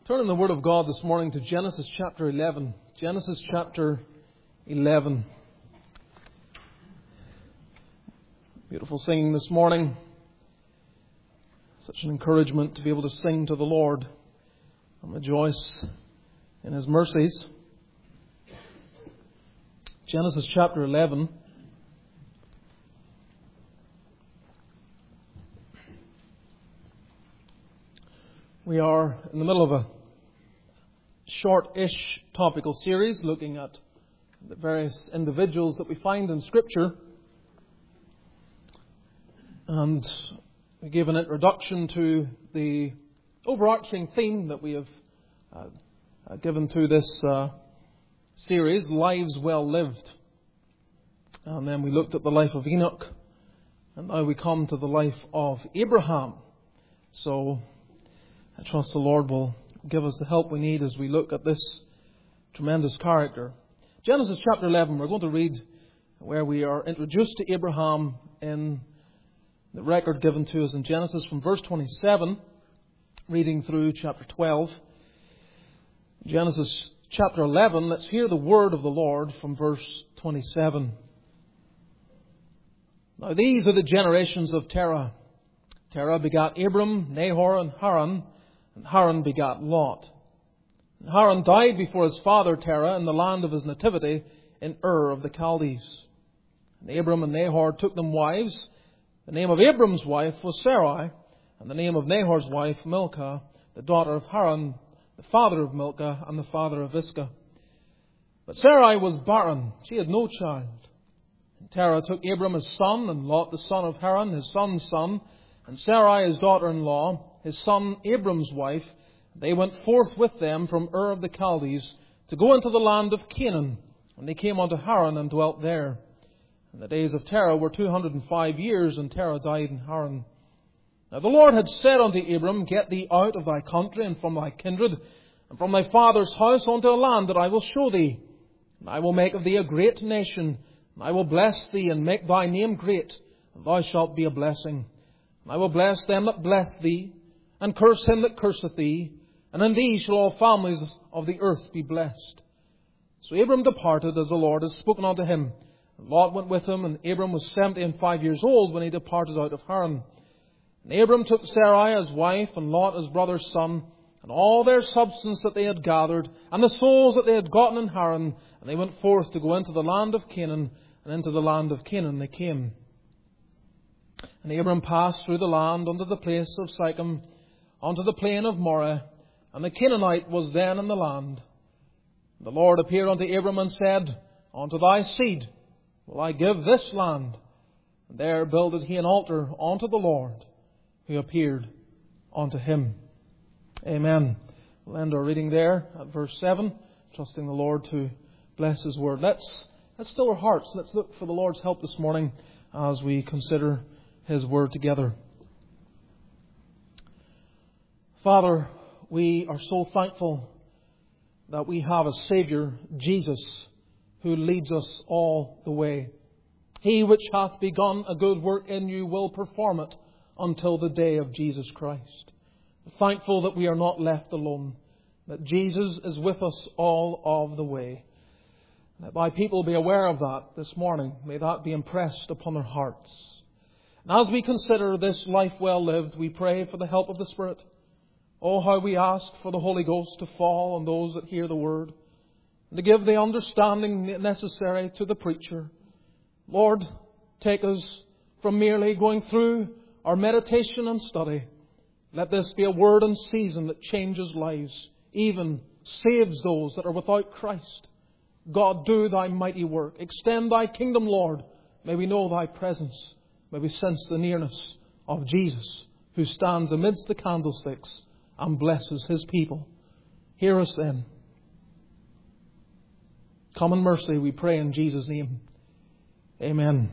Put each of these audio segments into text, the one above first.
Turn in the Word of God this morning to Genesis chapter 11. Genesis chapter 11. Beautiful singing this morning. Such an encouragement to be able to sing to the Lord and rejoice in His mercies. Genesis chapter 11. We are in the middle of a short-ish topical series looking at the various individuals that we find in Scripture. And we gave an introduction to the overarching theme that we have given to this series, Lives Well Lived. And then we looked at the life of Enoch. And now we come to the life of Abraham. So I trust the Lord will give us the help we need as we look at this tremendous character. Genesis chapter 11, we're going to read where we are introduced to Abraham in the record given to us in Genesis from verse 27, reading through chapter 12. Genesis chapter 11, let's hear the word of the Lord from verse 27. Now these are the generations of Terah. Terah begat Abram, Nahor, and Haran. And Haran begat Lot. And Haran died before his father Terah in the land of his nativity in Ur of the Chaldees. And Abram and Nahor took them wives. The name of Abram's wife was Sarai, and the name of Nahor's wife Milcah, the daughter of Haran, the father of Milcah, and the father of Iscah. But Sarai was barren; she had no child. And Terah took Abram his son, and Lot the son of Haran, his son's son, and Sarai his daughter-in-law, his son Abram's wife. They went forth with them from Ur of the Chaldees to go into the land of Canaan. And they came unto Haran and dwelt there. And the days of Terah were 205 years, and Terah died in Haran. Now the Lord had said unto Abram, Get thee out of thy country and from thy kindred, and from thy father's house unto a land that I will show thee. And I will make of thee a great nation, and I will bless thee and make thy name great, and thou shalt be a blessing. And I will bless them that bless thee, and curse him that curseth thee, and in thee shall all families of the earth be blessed. So Abram departed as the Lord had spoken unto him. And Lot went with him, and Abram was 75 years old when he departed out of Haran. And Abram took Sarai his wife, and Lot his brother's son, and all their substance that they had gathered, and the souls that they had gotten in Haran, and they went forth to go into the land of Canaan, and into the land of Canaan they came. And Abram passed through the land unto the place of Sichem, unto the plain of Moreh, and the Canaanite was then in the land. The Lord appeared unto Abram and said, Unto thy seed will I give this land. And there builded he an altar unto the Lord, who appeared unto him. Amen. We'll end our reading there at verse 7, trusting the Lord to bless His word. Let's still our hearts. Let's look for the Lord's help this morning as we consider His word together. Father, we are so thankful that we have a Saviour, Jesus, who leads us all the way. He which hath begun a good work in you will perform it until the day of Jesus Christ. Thankful that we are not left alone, that Jesus is with us all of the way. Let thy people be aware of that this morning. May that be impressed upon their hearts. And as we consider this life well lived, we pray for the help of the Spirit. Oh, how we ask for the Holy Ghost to fall on those that hear the Word, and to give the understanding necessary to the preacher. Lord, take us from merely going through our meditation and study. Let this be a word in season that changes lives, even saves those that are without Christ. God, do thy mighty work. Extend thy kingdom, Lord. May we know thy presence. May we sense the nearness of Jesus, who stands amidst the candlesticks and blesses His people. Hear us then. Come in mercy, we pray in Jesus' name. Amen.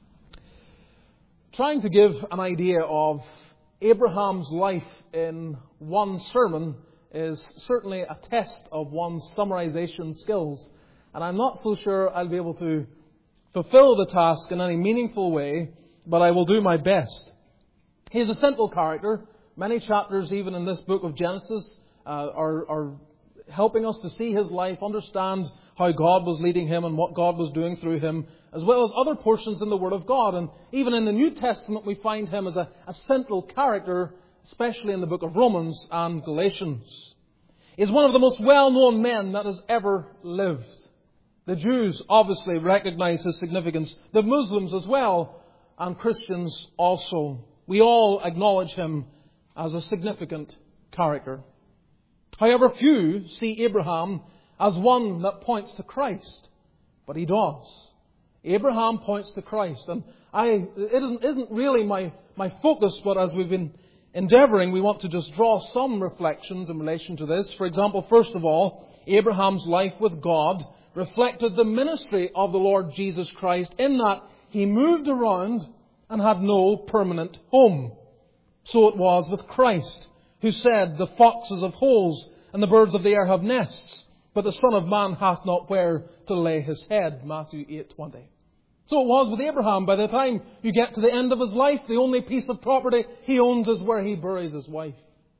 Trying to give an idea of Abraham's life in one sermon is certainly a test of one's summarization skills. And I'm not so sure I'll be able to fulfill the task in any meaningful way, but I will do my best. He is a simple character. Many chapters even in this book of Genesis are helping us to see his life, understand how God was leading him and what God was doing through him, as well as other portions in the Word of God. And even in the New Testament we find him as a central character, especially in the book of Romans and Galatians. He's one of the most well-known men that has ever lived. The Jews obviously recognize his significance, the Muslims as well, and Christians also. We all acknowledge him as a significant character. However, few see Abraham as one that points to Christ, but he does. Abraham points to Christ, and it isn't really my focus, but as we've been endeavouring, we want to just draw some reflections in relation to this. For example, first of all, Abraham's life with God reflected the ministry of the Lord Jesus Christ in that he moved around and had no permanent home. So it was with Christ, who said, "The foxes have holes and the birds of the air have nests, but the Son of Man hath not where to lay his head." Matthew 8:20. So it was with Abraham. By the time you get to the end of his life, the only piece of property he owns is where he buries his wife.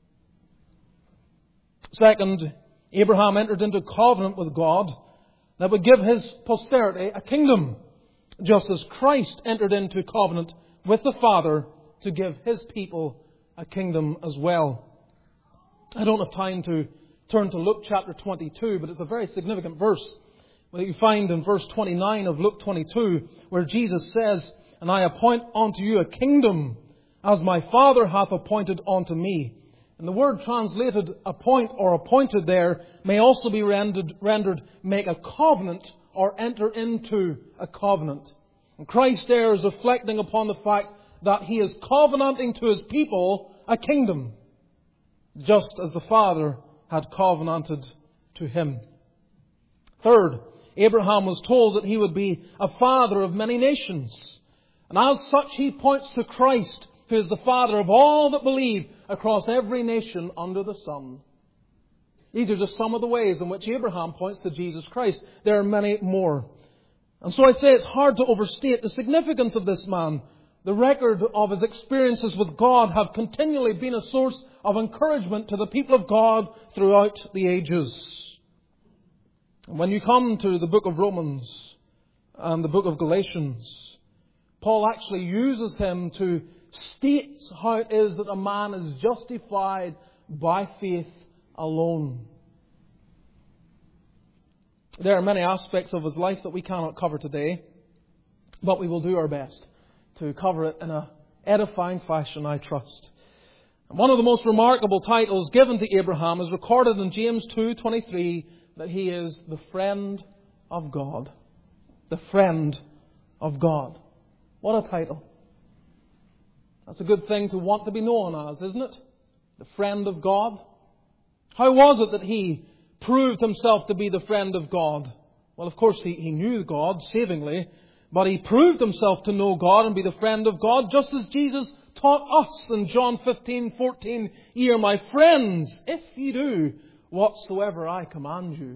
Second, Abraham entered into covenant with God that would give his posterity a kingdom, just as Christ entered into covenant with the Father to give his people a kingdom as well. I don't have time to turn to Luke chapter 22, but it's a very significant verse that you find in verse 29 of Luke 22, where Jesus says, "And I appoint unto you a kingdom, as my Father hath appointed unto me." And the word translated appoint or appointed there may also be rendered make a covenant or enter into a covenant. And Christ there is reflecting upon the fact that he is covenanting to his people a kingdom, just as the Father had covenanted to him. Third, Abraham was told that he would be a father of many nations. And as such he points to Christ, who is the Father of all that believe across every nation under the sun. These are just some of the ways in which Abraham points to Jesus Christ. There are many more. And so I say it's hard to overstate the significance of this man. The record of his experiences with God have continually been a source of encouragement to the people of God throughout the ages. And when you come to the book of Romans and the book of Galatians, Paul actually uses him to state how it is that a man is justified by faith alone. There are many aspects of his life that we cannot cover today, but we will do our best to cover it in an edifying fashion, I trust. And one of the most remarkable titles given to Abraham is recorded in James 2:23, that he is the friend of God. The friend of God. What a title. That's a good thing to want to be known as, isn't it? The friend of God. How was it that he proved himself to be the friend of God? Well, of course, he knew God savingly, but he proved himself to know God and be the friend of God, just as Jesus taught us in John 15:14, "Ye are my friends, if ye do whatsoever I command you."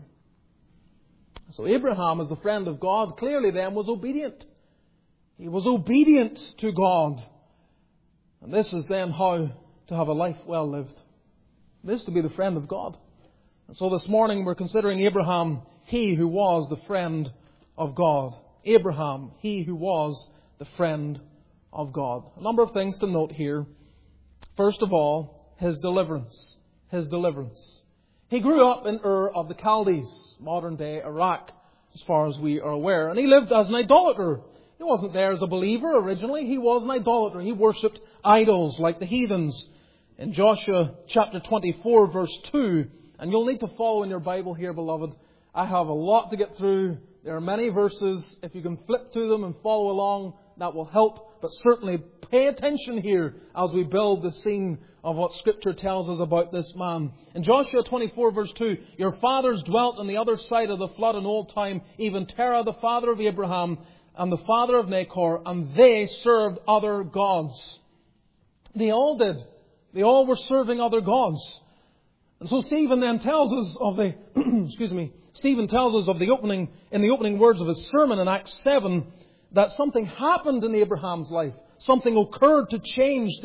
So Abraham, as the friend of God, clearly then was obedient. He was obedient to God. And this is then how to have a life well lived. This is to be the friend of God. And so this morning we're considering Abraham, he who was the friend of God. Abraham, he who was the friend of God. A number of things to note here. First of all, his deliverance. His deliverance. He grew up in Ur of the Chaldees, modern day Iraq, as far as we are aware. And he lived as an idolater. He wasn't there as a believer originally. He was an idolater. He worshipped idols like the heathens. In Joshua chapter 24 verse 2, and you'll need to follow in your Bible here, beloved. I have a lot to get through. There are many verses. If you can flip to them and follow along, that will help. But certainly pay attention here as we build the scene of what Scripture tells us about this man. In Joshua 24 verse 2, "Your fathers dwelt on the other side of the flood in old time, even Terah, the father of Abraham, and the father of Nahor, and they served other gods." They all did. They all were serving other gods. And so Stephen then tells us of the, Stephen tells us of the opening, in the opening words of his sermon in Acts 7, that something happened in Abraham's life. Something occurred to change this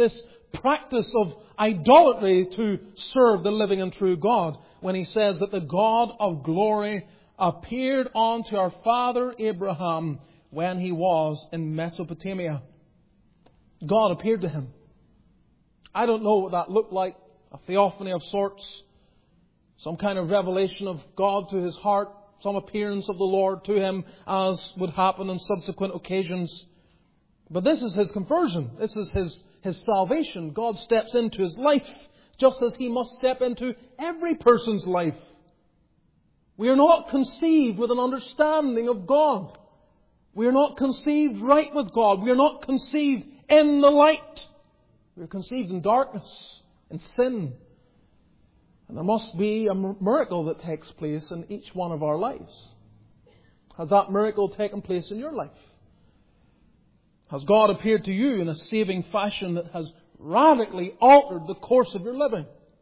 practice of idolatry to serve the living and true God when He says that the God of glory appeared unto our father Abraham when he was in Mesopotamia. God appeared to him. I don't know what that looked like. A theophany of sorts. Some kind of revelation of God to his heart. Some appearance of the Lord to him, as would happen on subsequent occasions. But this is his conversion. This is his salvation. God steps into his life, just as He must step into every person's life. We are not conceived with an understanding of God. We are not conceived right with God. We are not conceived in the light. We are conceived in darkness, in sin. And there must be a miracle that takes place in each one of our lives. Has that miracle taken place in your life? Has God appeared to you in a saving fashion that has radically altered the course of your living?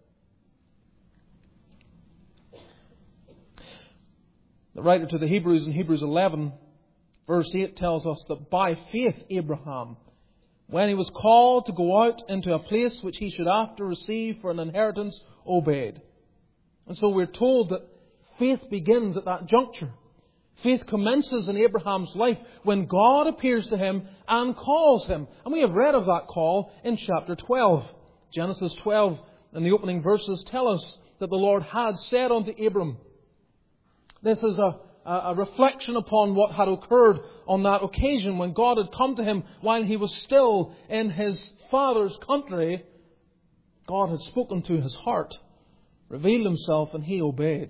The writer to the Hebrews in Hebrews 11, verse 8 tells us that by faith Abraham, when he was called to go out into a place which he should after receive for an inheritance, obeyed. And so we're told that faith begins at that juncture. Faith commences in Abraham's life when God appears to him and calls him. And we have read of that call in chapter 12. Genesis 12 and the opening verses tell us that the Lord had said unto Abram. This is a reflection upon what had occurred on that occasion when God had come to him while he was still in his father's country. God had spoken to his heart, revealed Himself, and he obeyed.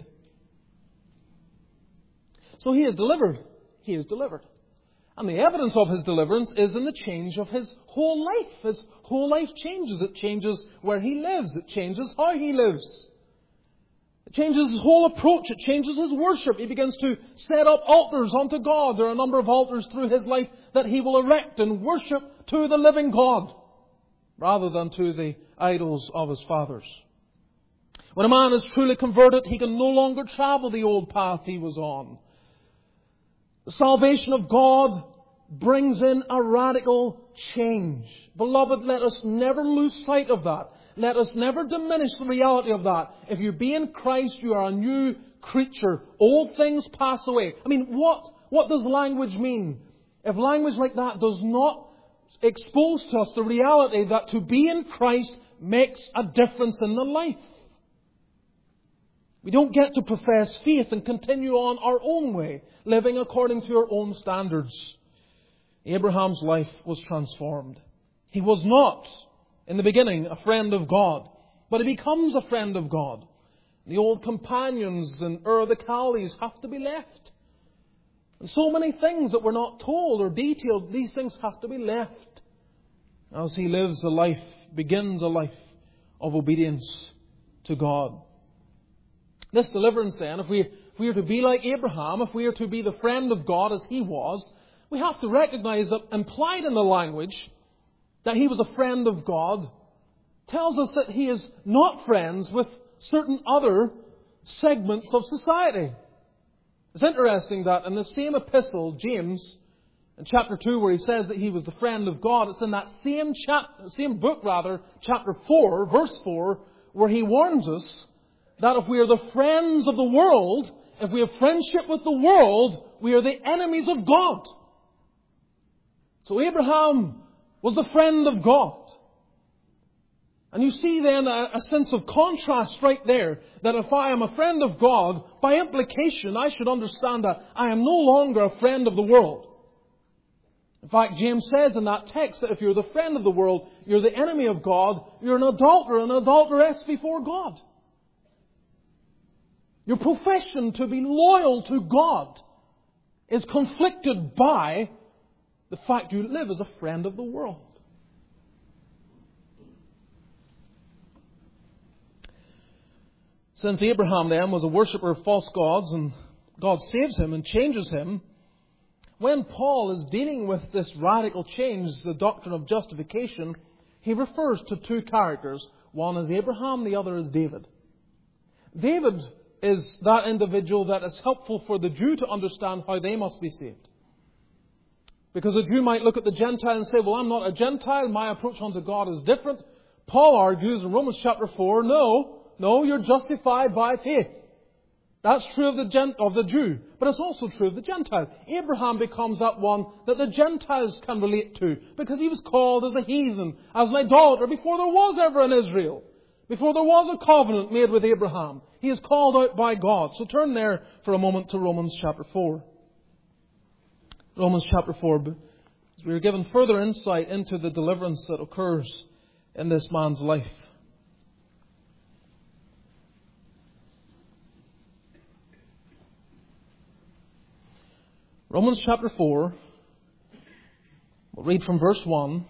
So he is delivered. He is delivered. And the evidence of his deliverance is in the change of his whole life. His whole life changes. It changes where he lives. It changes how he lives. It changes his whole approach. It changes his worship. He begins to set up altars unto God. There are a number of altars through his life that he will erect and worship to the living God, rather than to the idols of his fathers. When a man is truly converted, he can no longer travel the old path he was on. The salvation of God brings in a radical change. Beloved, let us never lose sight of that. Let us never diminish the reality of that. If you be in Christ, you are a new creature. Old things pass away. I mean, what does language mean? If language like that does not expose to us the reality that to be in Christ makes a difference in the life. We don't get to profess faith and continue on our own way, living according to our own standards. Abraham's life was transformed. He was not, in the beginning, a friend of God, but he becomes a friend of God. The old companions in Ur of the Chaldees have to be left. And so many things that were not told or detailed, these things have to be left as he lives a life, begins a life of obedience to God. This deliverance then, if we are to be like Abraham, if we are to be the friend of God as he was, we have to recognize that implied in the language that he was a friend of God tells us that he is not friends with certain other segments of society. It's interesting that in the same epistle, James, in chapter 2, where he says that he was the friend of God, it's in that same book, chapter 4, verse 4, where he warns us that if we are the friends of the world, if we have friendship with the world, we are the enemies of God. So Abraham was the friend of God. And you see then a sense of contrast right there, that if I am a friend of God, by implication I should understand that I am no longer a friend of the world. In fact, James says in that text that if you're the friend of the world, you're the enemy of God, you're an adulterer, an adulteress before God. Your profession to be loyal to God is conflicted by the fact you live as a friend of the world. Since Abraham then was a worshipper of false gods and God saves him and changes him, when Paul is dealing with this radical change, the doctrine of justification, he refers to two characters. One is Abraham, the other is David. David is that individual that is helpful for the Jew to understand how they must be saved. Because a Jew might look at the Gentile and say, well, I'm not a Gentile, my approach unto God is different. Paul argues in Romans chapter 4, no, you're justified by faith. That's true of the Jew, but it's also true of the Gentile. Abraham becomes that one that the Gentiles can relate to, because he was called as a heathen, as an idolater, before there was ever an Israel. Before there was a covenant made with Abraham. He is called out by God. So turn there for a moment to Romans chapter 4. Romans chapter 4. We are given further insight into the deliverance that occurs in this man's life. Romans chapter 4. We'll read from verse 1.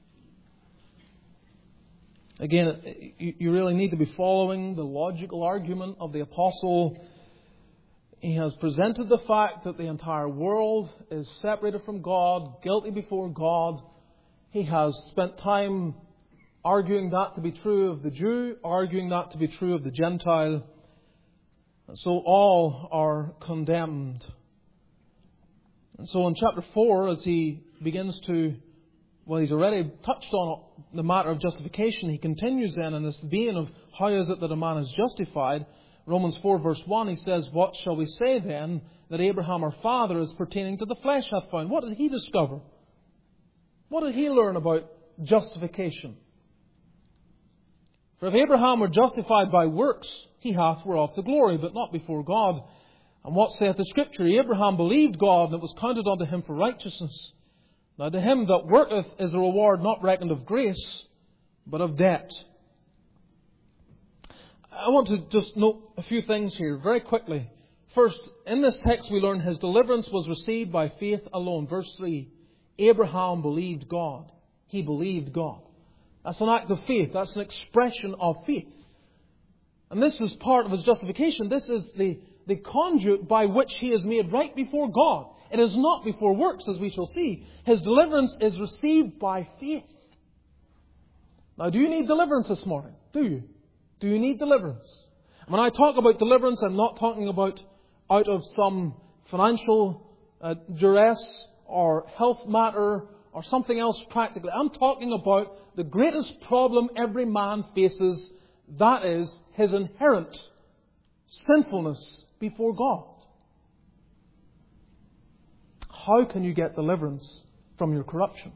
Again, you really need to be following the logical argument of the apostle. He has presented the fact that the entire world is separated from God, guilty before God. He has spent time arguing that to be true of the Jew, arguing that to be true of the Gentile. And so all are condemned. And so in chapter 4, as he begins to, he's already touched on the matter of justification. He continues then in this vein of how is it that a man is justified. Romans 4 verse 1, he says, what shall we say then that Abraham our father is pertaining to the flesh hath found? What did he discover? What did he learn about justification? For if Abraham were justified by works, he hath whereof the glory, but not before God. And what saith the Scripture? Abraham believed God, and it was counted unto him for righteousness. Now to him that worketh is a reward not reckoned of grace, but of debt. I want to just note a few things here very quickly. First, in this text we learn his deliverance was received by faith alone. Verse 3, Abraham believed God. He believed God. That's an act of faith. That's an expression of faith. And this is part of his justification. This is the conduit by which he is made right before God. It is not before works, as we shall see. His deliverance is received by faith. Now, do you need deliverance this morning? Do you? Do you need deliverance? When I talk about deliverance, I'm not talking about out of some financial duress or health matter or something else practically. I'm talking about the greatest problem every man faces. That is his inherent sinfulness before God. How can you get deliverance from your corruption?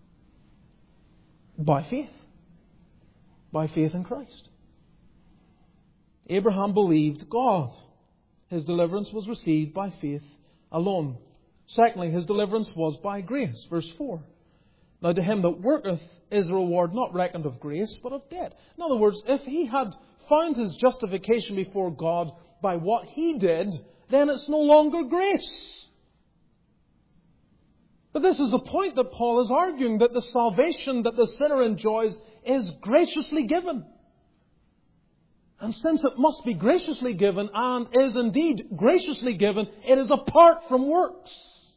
By faith. By faith in Christ. Abraham believed God. His deliverance was received by faith alone. Secondly, his deliverance was by grace. Verse 4. Now to him that worketh is a reward not reckoned of grace, but of debt. In other words, if he had found his justification before God by what he did, then it's no longer grace. But this is the point that Paul is arguing, that the salvation that the sinner enjoys is graciously given. And since it must be graciously given, and is indeed graciously given, it is apart from works.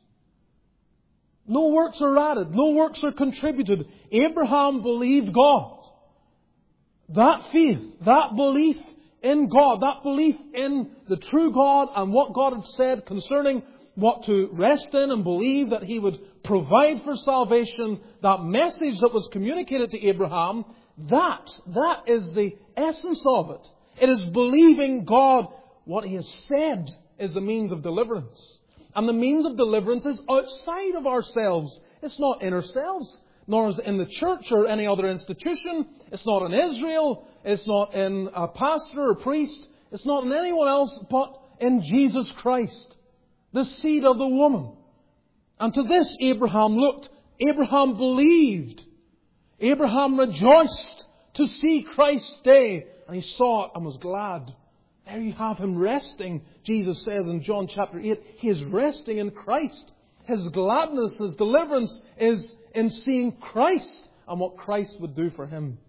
No works are added. No works are contributed. Abraham believed God. That faith, that belief in God, that belief in the true God and what God had said concerning what to rest in and believe that He would provide for salvation, that message that was communicated to Abraham, that is the essence of it. It is believing God, what He has said is the means of deliverance. And the means of deliverance is outside of ourselves. It's not in ourselves, nor is it in the church or any other institution. It's not in Israel. It's not in a pastor or priest. It's not in anyone else but in Jesus Christ, the seed of the woman. And to this Abraham looked. Abraham believed. Abraham rejoiced to see Christ's day. And he saw it and was glad. There you have him resting. Jesus says in John chapter 8, he is resting in Christ. His gladness, his deliverance is in seeing Christ and what Christ would do for him.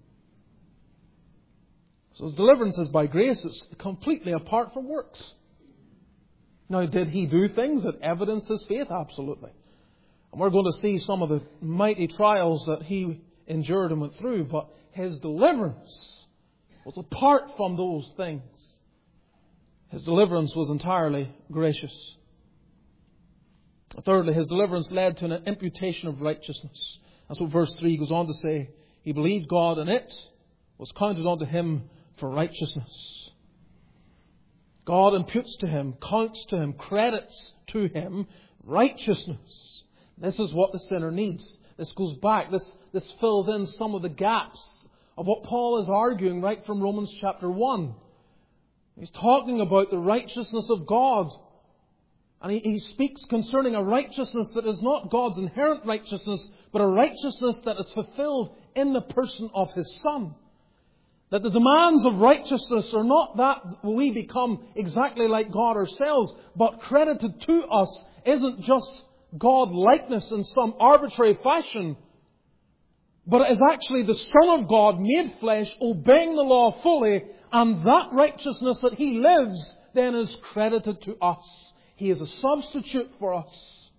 So his deliverance is by grace. It's completely apart from works. Now, did he do things that evidenced his faith? Absolutely. And we're going to see some of the mighty trials that he endured and went through. But his deliverance was apart from those things. His deliverance was entirely gracious. Thirdly, his deliverance led to an imputation of righteousness. That's what verse 3 goes on to say. He believed God, and it was counted unto him for righteousness. God imputes to him, counts to him, credits to him righteousness. This is what the sinner needs. This goes back. This fills in some of the gaps of what Paul is arguing right from Romans chapter 1. He's talking about the righteousness of God. And he speaks concerning a righteousness that is not God's inherent righteousness, but a righteousness that is fulfilled in the person of His Son. That the demands of righteousness are not that we become exactly like God ourselves, but credited to us isn't just God-likeness in some arbitrary fashion, but it is actually the Son of God made flesh, obeying the law fully, and that righteousness that He lives then is credited to us. He is a substitute for us.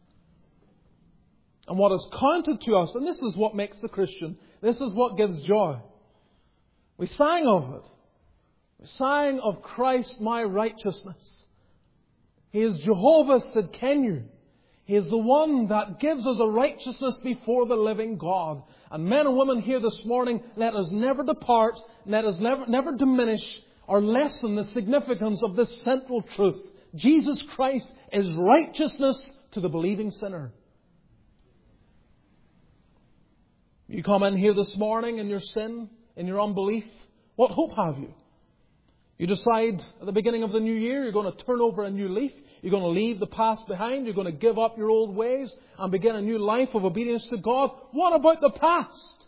And what is counted to us, and this is what makes the Christian, this is what gives joy. We sang of it. We sang of Christ my righteousness. He is Jehovah Sidkenu. He is the one that gives us a righteousness before the living God. And men and women here this morning, let us never depart, let us never diminish or lessen the significance of this central truth. Jesus Christ is righteousness to the believing sinner. You come in here this morning in your sin, in your unbelief. What hope have you? You decide at the beginning of the new year you're going to turn over a new leaf. You're going to leave the past behind. You're going to give up your old ways and begin a new life of obedience to God. What about the past?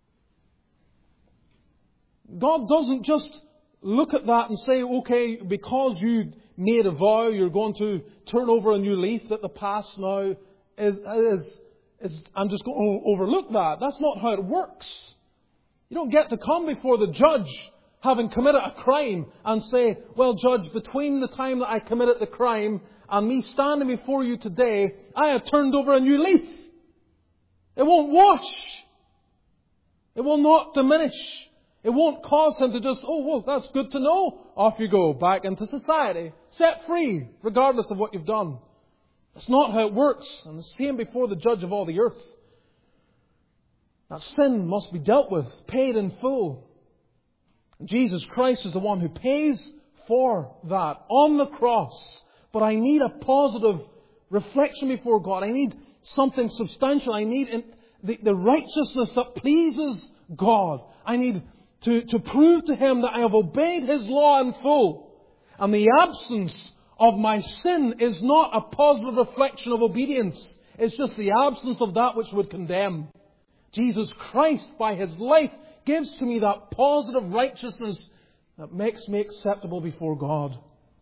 God doesn't just look at that and say, okay, because you made a vow, you're going to turn over a new leaf, that the past now is I'm just going to overlook that. That's not how it works. You don't get to come before the judge having committed a crime and say, well, judge, between the time that I committed the crime and me standing before you today, I have turned over a new leaf. It won't wash. It will not diminish. It won't cause him to just, oh, well, that's good to know. Off you go, back into society. Set free, regardless of what you've done. That's not how it works. And the same before the judge of all the earth. That sin must be dealt with, paid in full. Jesus Christ is the one who pays for that on the cross. But I need a positive reflection before God. I need something substantial. I need the righteousness that pleases God. I need to prove to Him that I have obeyed His law in full. And the absence of my sin is not a positive reflection of obedience. It's just the absence of that which would condemn. Jesus Christ, by His life, gives to me that positive righteousness that makes me acceptable before God.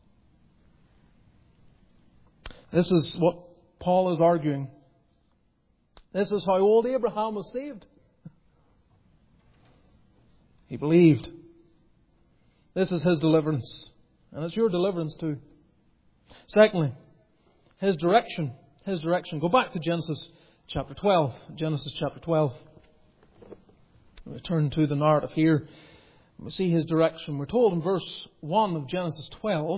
This is what Paul is arguing. This is how old Abraham was saved. He believed. This is his deliverance. And it's your deliverance too. Secondly, His direction. His direction. Go back to Genesis chapter 12. Genesis chapter 12. We turn to the narrative here. We see His direction. We're told in verse 1 of Genesis 12,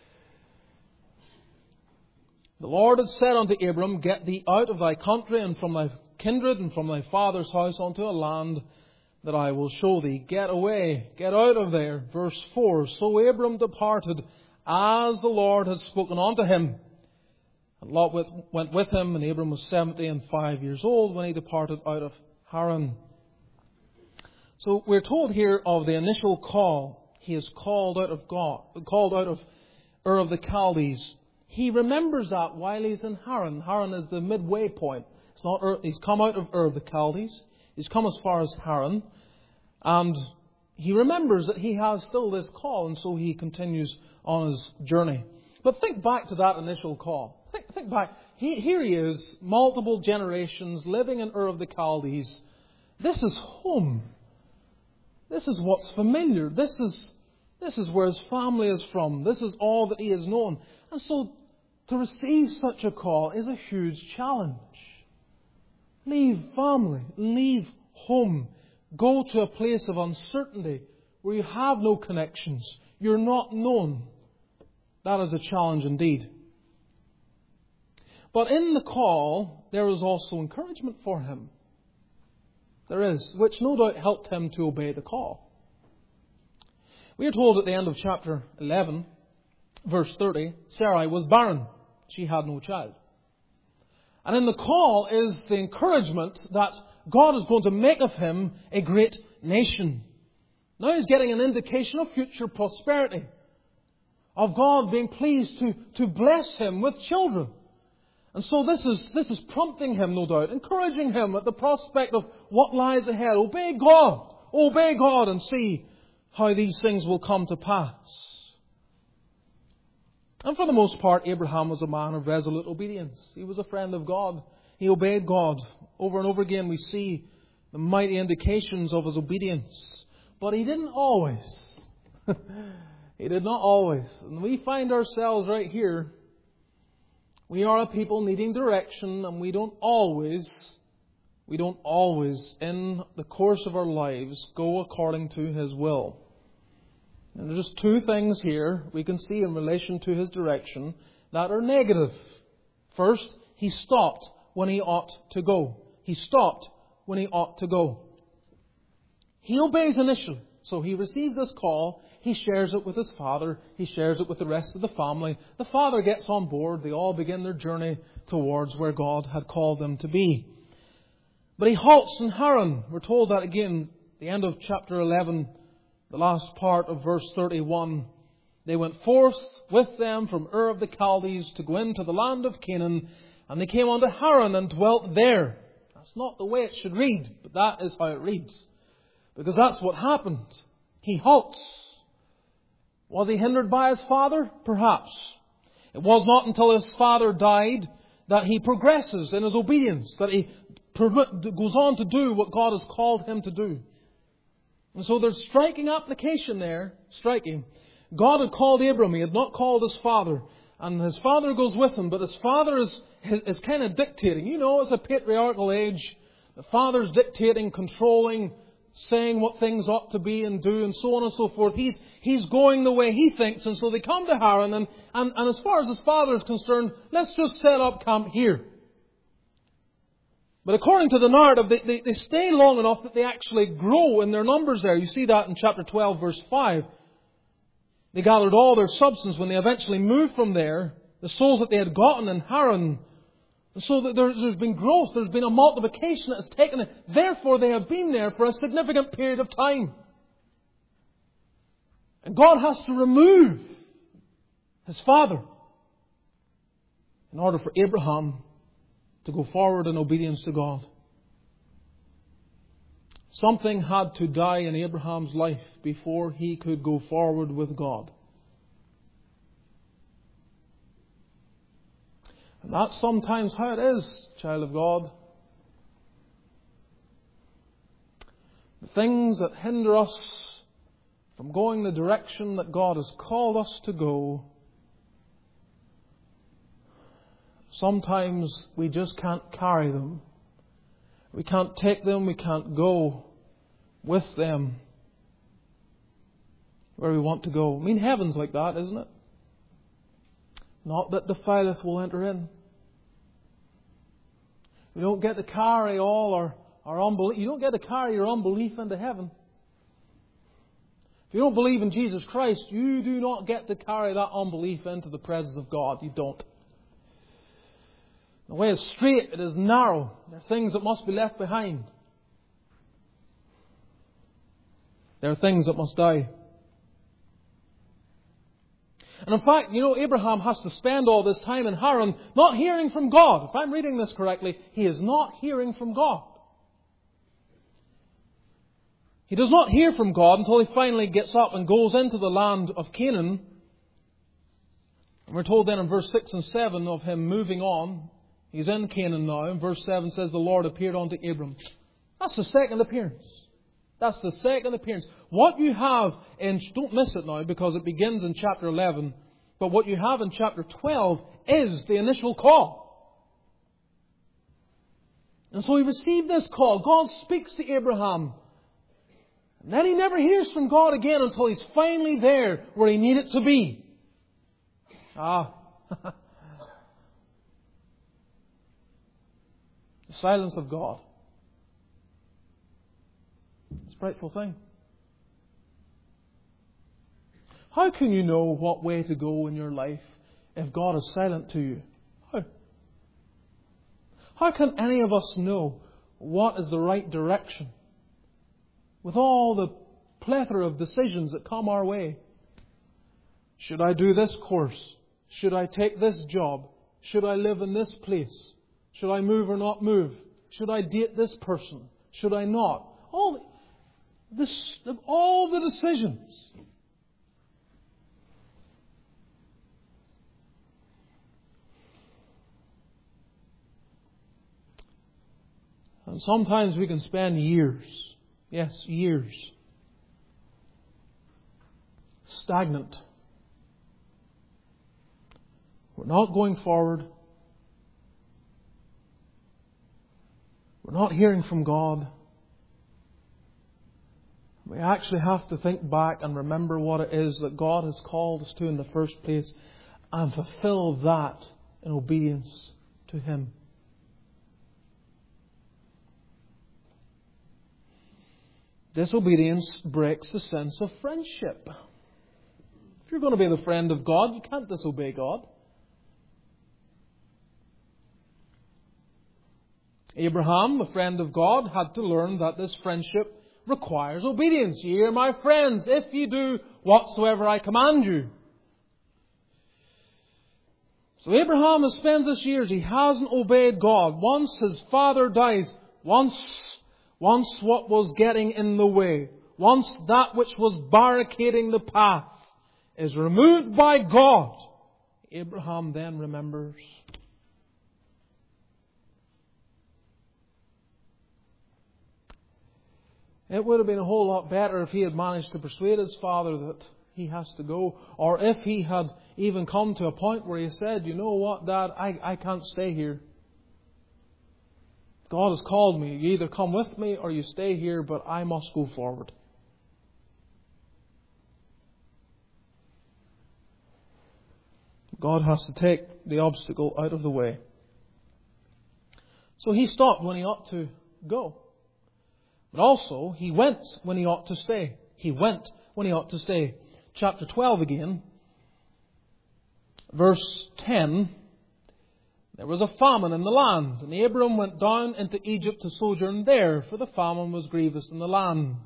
the Lord had said unto Abram, get thee out of thy country and from thy kindred and from thy father's house unto a land that I will show thee. Get away, get out of there. Verse 4, so Abram departed as the Lord had spoken unto him. And Lot went with him, and Abram was 75 years old when he departed out of Haran. So we're told here of the initial call. He is called out of God, called out of Ur of the Chaldees. He remembers that while he's in Haran. Haran is the midway point. It's not Ur. He's come out of Ur of the Chaldees. He's come as far as Haran. And he remembers that he has still this call, and so he continues on his journey. But think back to that initial call. Think back. Here he is, multiple generations, living in Ur of the Chaldees. This is home. This is what's familiar. This is where his family is from. This is all that he has known. And so to receive such a call is a huge challenge. Leave family. Leave home. Go to a place of uncertainty where you have no connections. You're not known. That is a challenge indeed. But in the call, there is also encouragement for him. There is, which no doubt helped him to obey the call. We are told at the end of chapter 11, verse 30, Sarai was barren. She had no child. And in the call is the encouragement that God is going to make of him a great nation. Now he's getting an indication of future prosperity, of God being pleased to bless him with children. And so this is prompting him, no doubt, encouraging him at the prospect of what lies ahead. Obey God and see how these things will come to pass. And for the most part, Abraham was a man of resolute obedience. He was a friend of God. He obeyed God. Over and over again we see the mighty indications of his obedience. But he didn't always. He did not always. And we find ourselves right here. We are a people needing direction, and we don't always, in the course of our lives, go according to His will. And there's just two things here we can see in relation to His direction that are negative. First, He stopped when He ought to go. He stopped when He ought to go. He obeys initially. So He receives this call. He shares it with his father. He shares it with the rest of the family. The father gets on board. They all begin their journey towards where God had called them to be. But he halts in Haran. We're told that again, the end of chapter 11, the last part of verse 31. They went forth with them from Ur of the Chaldees to go into the land of Canaan, and they came unto Haran and dwelt there. That's not the way it should read, but that is how it reads. Because that's what happened. He halts. Was he hindered by his father? Perhaps. It was not until his father died that he progresses in his obedience, that he goes on to do what God has called him to do. And so there's striking application there. Striking. God had called Abram. He had not called his father. And his father goes with him. But his father is kind of dictating. You know, it's a patriarchal age. The father's dictating, controlling, saying what things ought to be and do, and so on and so forth. He's going the way he thinks, and so they come to Haran, and as far as his father is concerned, let's just set up camp here. But according to the narrative, they stay long enough that they actually grow in their numbers there. You see that in chapter 12, verse 5. They gathered all their substance when they eventually moved from there, the souls that they had gotten in Haran. And so that there's been growth, there's been a multiplication that has taken it. Therefore, they have been there for a significant period of time. And God has to remove his father in order for Abraham to go forward in obedience to God. Something had to die in Abraham's life before he could go forward with God. And that's sometimes how it is, child of God. The things that hinder us from going the direction that God has called us to go, sometimes we just can't carry them. We can't take them, we can't go with them where we want to go. I mean, heaven's like that, isn't it? Not that defileth will enter in. We don't get to carry all our unbelief. You don't get to carry your unbelief into heaven. If you don't believe in Jesus Christ, you do not get to carry that unbelief into the presence of God. You don't. The way is straight, it is narrow. There are things that must be left behind. There are things that must die. And in fact, you know, Abraham has to spend all this time in Haran not hearing from God. If I'm reading this correctly, he is not hearing from God. He does not hear from God until he finally gets up and goes into the land of Canaan. And we're told then in verse 6 and 7 of him moving on. He's in Canaan now. And verse 7 says, the Lord appeared unto Abram. That's the second appearance. That's the second appearance. What you have in, don't miss it now because it begins in chapter 11, but what you have in chapter 12 is the initial call. And so he received this call. God speaks to Abraham. And then he never hears from God again until he's finally there where he needed to be. The silence of God. It's a frightful thing. How can you know what way to go in your life if God is silent to you? How? How can any of us know what is the right direction with all the plethora of decisions that come our way? Should I do this course? Should I take this job? Should I live in this place? Should I move or not move? Should I date this person? Should I not? All the decisions. And sometimes we can spend years, yes, years, stagnant. We're not going forward. We're not hearing from God. We actually have to think back and remember what it is that God has called us to in the first place and fulfill that in obedience to Him. Disobedience breaks the sense of friendship. If you're going to be the friend of God, you can't disobey God. Abraham, the friend of God, had to learn that this friendship requires obedience. Ye are my friends, if ye do whatsoever I command you. So Abraham spends his years, he hasn't obeyed God. Once his father dies, once what was getting in the way, once that which was barricading the path is removed by God, Abraham then remembers. It would have been a whole lot better if he had managed to persuade his father that he has to go, or if he had even come to a point where he said, you know what, Dad, I can't stay here. God has called me. You either come with me or you stay here, but I must go forward. God has to take the obstacle out of the way. So he stopped when he ought to go. But also, he went when he ought to stay. He went when he ought to stay. Chapter 12 again, verse 10. There was a famine in the land, and Abram went down into Egypt to sojourn there, for the famine was grievous in the land.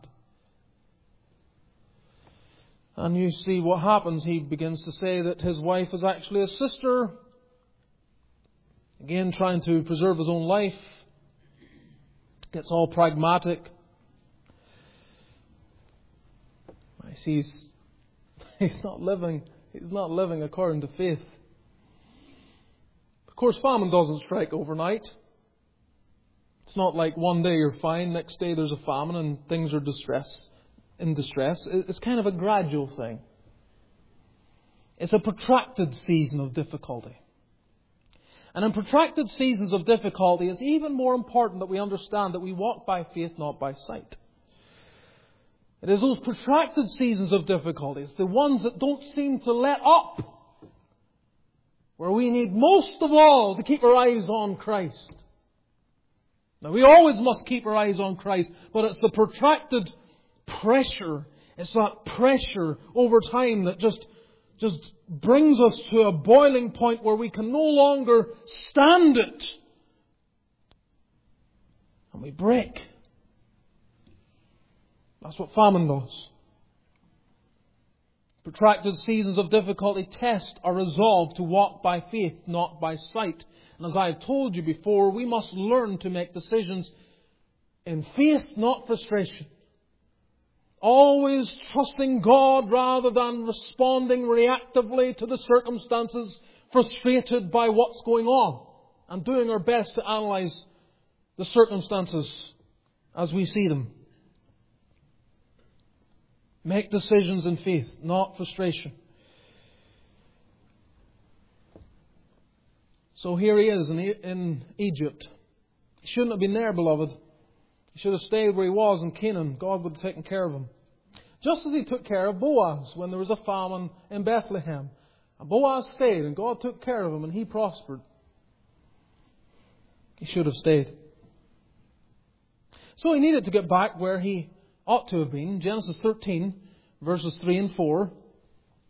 And you see what happens. He begins to say that his wife is actually a sister. Again, trying to preserve his own life. Gets all pragmatic. He's not living according to faith. Of course, famine doesn't strike overnight. It's not like one day you're fine, next day there's a famine and things are in distress. It's kind of a gradual thing. It's a protracted season of difficulty. And in protracted seasons of difficulty, it's even more important that we understand that we walk by faith, not by sight. It is those protracted seasons of difficulties, the ones that don't seem to let up, where we need most of all to keep our eyes on Christ. Now, we always must keep our eyes on Christ, but it's the protracted pressure. It's that pressure over time that just brings us to a boiling point where we can no longer stand it. And we break. That's what famine does. Protracted seasons of difficulty test our resolve to walk by faith, not by sight. And as I have told you before, we must learn to make decisions in faith, not frustration. Always trusting God rather than responding reactively to the circumstances, frustrated by what's going on, and doing our best to analyze the circumstances as we see them. Make decisions in faith, not frustration. So here he is in Egypt. He shouldn't have been there, beloved. He should have stayed where he was in Canaan. God would have taken care of him. Just as he took care of Boaz when there was a famine in Bethlehem. And Boaz stayed and God took care of him and he prospered. He should have stayed. So he needed to get back where he ought to have been. Genesis 13, verses 3 and 4.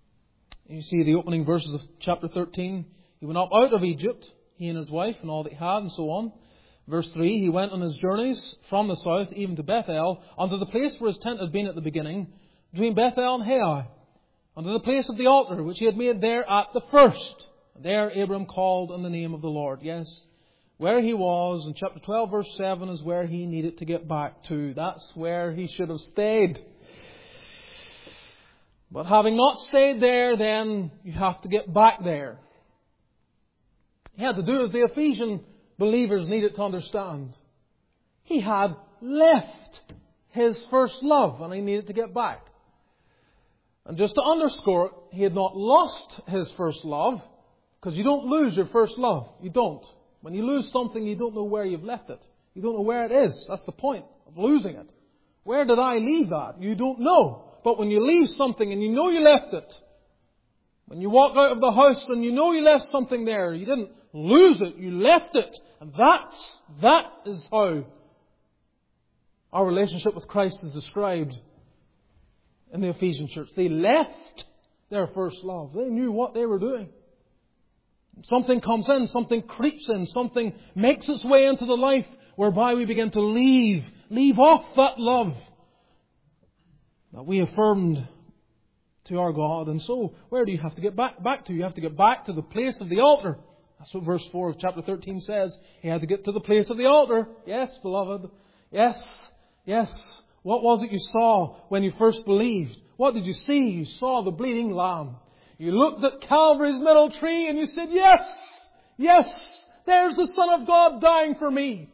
You see the opening verses of chapter 13. He went up out of Egypt, he and his wife and all that he had, and so on. Verse 3, he went on his journeys from the south, even to Bethel, unto the place where his tent had been at the beginning, between Bethel and Hai, unto the place of the altar, which he had made there at the first. And there Abram called on the name of the Lord. Yes, where he was in chapter 12, verse 7 is where he needed to get back to. That's where he should have stayed. But having not stayed there, then you have to get back there. He had to do as the Ephesian believers needed to understand. He had left his first love and he needed to get back. And just to underscore it, he had not lost his first love, because you don't lose your first love. You don't. When you lose something, you don't know where you've left it. You don't know where it is. That's the point of losing it. Where did I leave that? You don't know. But when you leave something and you know you left it, when you walk out of the house and you know you left something there, you didn't lose it, you left it. And that is how our relationship with Christ is described in the Ephesian church. They left their first love. They knew what they were doing. Something comes in, something creeps in, something makes its way into the life whereby we begin to leave off that love that we affirmed to our God. And so, where do you have to get back to? You have to get back to the place of the altar. That's what verse 4 of chapter 13 says. He had to get to the place of the altar. Yes, beloved. Yes. What was it you saw when you first believed? What did you see? You saw the bleeding lamb. You looked at Calvary's middle tree and you said, yes, there's the Son of God dying for me.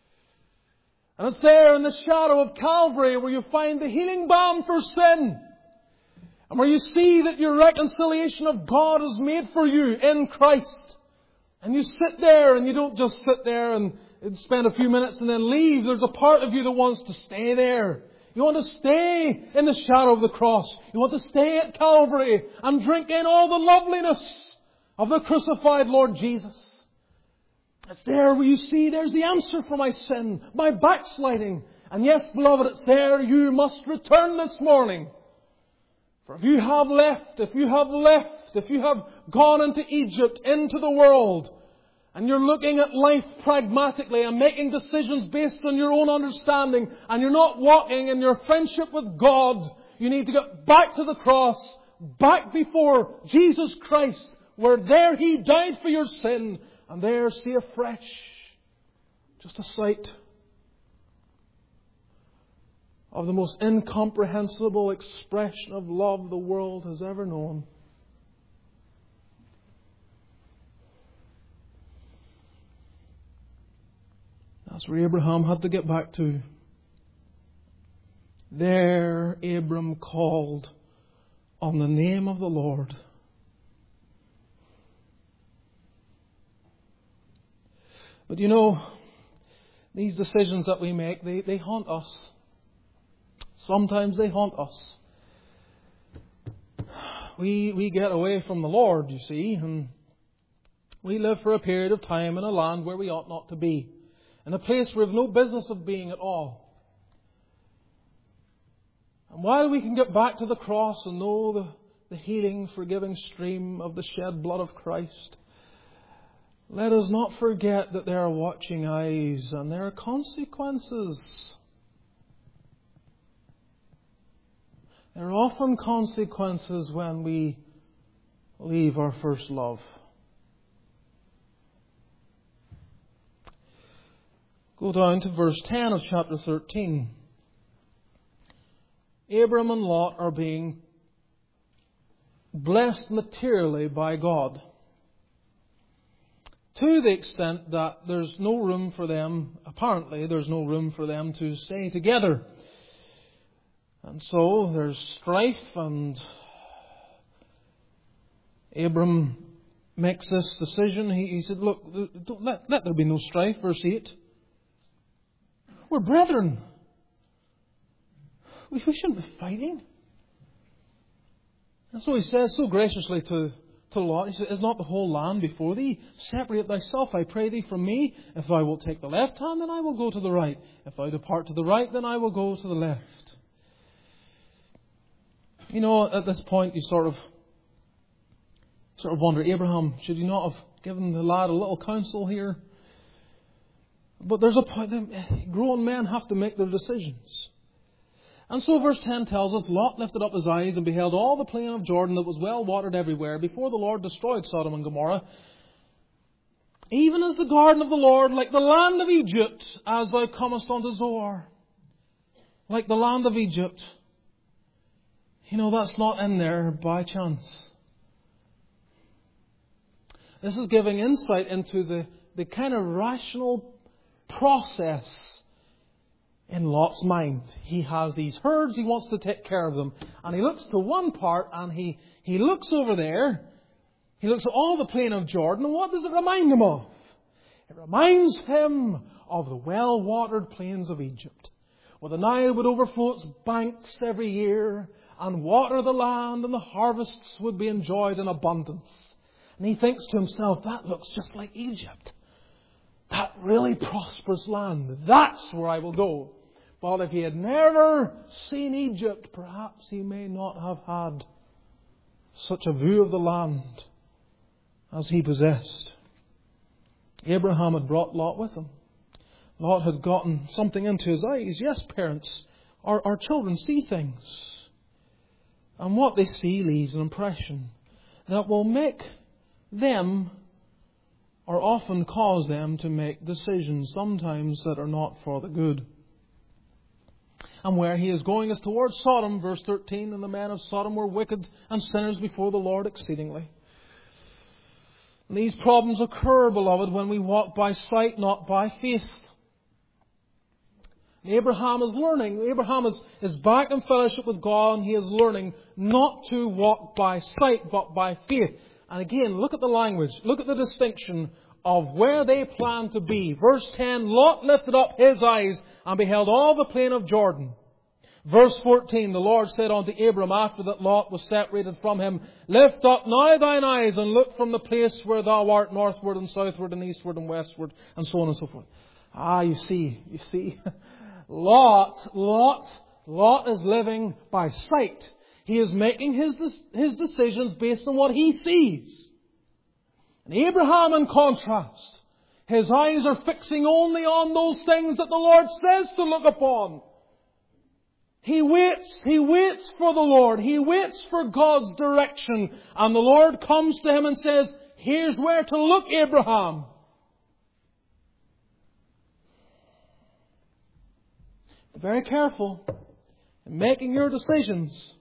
And it's there in the shadow of Calvary where you find the healing balm for sin. And where you see that your reconciliation of God is made for you in Christ. And you sit there and you don't just sit there and spend a few minutes and then leave. There's a part of you that wants to stay there. You want to stay in the shadow of the cross. You want to stay at Calvary and drink in all the loveliness of the crucified Lord Jesus. It's there where you see there's the answer for my sin, my backsliding. And yes, beloved, it's there you must return this morning. For if you have gone into Egypt, into the world, and you're looking at life pragmatically and making decisions based on your own understanding, and you're not walking in your friendship with God, you need to get back to the cross, back before Jesus Christ, where there He died for your sin, and there see afresh just a sight of the most incomprehensible expression of love the world has ever known. That's where Abraham had to get back to. There Abram called on the name of the Lord. But you know, these decisions that we make, they haunt us. Sometimes they haunt us. We get away from the Lord, you see, and we live for a period of time in a land where we ought not to be. In a place we have no business of being at all. And while we can get back to the cross and know the healing, forgiving stream of the shed blood of Christ, let us not forget that there are watching eyes and there are consequences. There are often consequences when we leave our first love. Go down to verse 10 of chapter 13. Abram and Lot are being blessed materially by God, to the extent that there's no room for them, apparently there's no room for them to stay together. And so there's strife, and Abram makes this decision. He said, look, don't let there be no strife, verse 8. We're brethren. We shouldn't be fighting. And so he says so graciously to Lot, he says, is not the whole land before thee? Separate thyself, I pray thee, from me. If thou wilt take the left hand, then I will go to the right. If thou depart to the right, then I will go to the left. You know, at this point you sort of Sort of wonder, Abraham, should you not have given the lad a little counsel here? But there's a point. Grown men have to make their decisions. And so verse 10 tells us, Lot lifted up his eyes and beheld all the plain of Jordan that was well watered everywhere, before the Lord destroyed Sodom and Gomorrah. Even as the garden of the Lord, like the land of Egypt, as thou comest unto Zoar. Like the land of Egypt. You know, that's not in there by chance. This is giving insight into the kind of rational process in Lot's mind. He has these herds, he wants to take care of them. And he looks to one part and he looks over there. He looks at all the plain of Jordan, and what does it remind him of? It reminds him of the well-watered plains of Egypt, where the Nile would overflow its banks every year and water the land, and the harvests would be enjoyed in abundance. And he thinks to himself, that looks just like Egypt. That really prosperous land. That's where I will go. But if he had never seen Egypt, perhaps he may not have had such a view of the land as he possessed. Abraham had brought Lot with him. Lot had gotten something into his eyes. Yes, parents, our children see things. And what they see leaves an impression that will make them, or often cause them, to make decisions sometimes that are not for the good. And where he is going is towards Sodom, verse 13, and the men of Sodom were wicked and sinners before the Lord exceedingly. And these problems occur, beloved, when we walk by sight, not by faith. Abraham is learning. Abraham is back in fellowship with God, and he is learning not to walk by sight, but by faith. And again, look at the language. Look at the distinction of where they plan to be. Verse 10, Lot lifted up his eyes and beheld all the plain of Jordan. Verse 14, the Lord said unto Abram, after that Lot was separated from him, lift up now thine eyes and look from the place where thou art, northward and southward and eastward and westward, and so on and so forth. You see. Lot is living by sight. He is making his decisions based on what he sees. And Abraham, in contrast, his eyes are fixing only on those things that the Lord says to look upon. He waits for the Lord. He waits for God's direction. And the Lord comes to him and says, here's where to look, Abraham. Be very careful in making your decisions.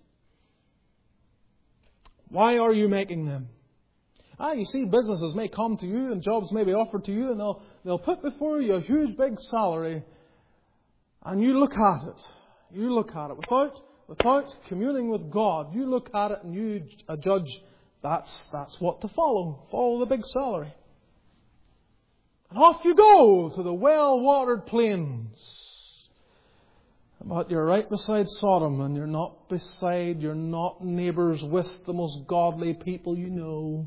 Why are you making them? You see, businesses may come to you and jobs may be offered to you, and they'll put before you a huge big salary, and you look at it. You look at it without communing with God. You look at it and you judge that's what to follow. Follow the big salary. And off you go to the well-watered plains. But you're right beside Sodom, and you're not neighbours with the most godly people you know.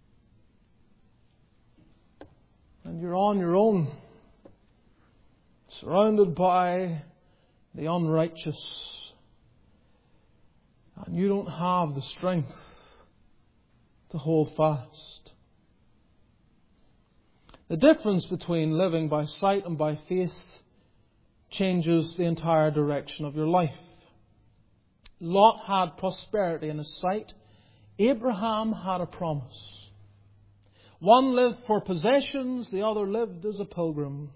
And you're on your own, surrounded by the unrighteous. And you don't have the strength to hold fast. The difference between living by sight and by faith changes the entire direction of your life. Lot had prosperity in his sight. Abraham had a promise. One lived for possessions, the other lived as a pilgrim.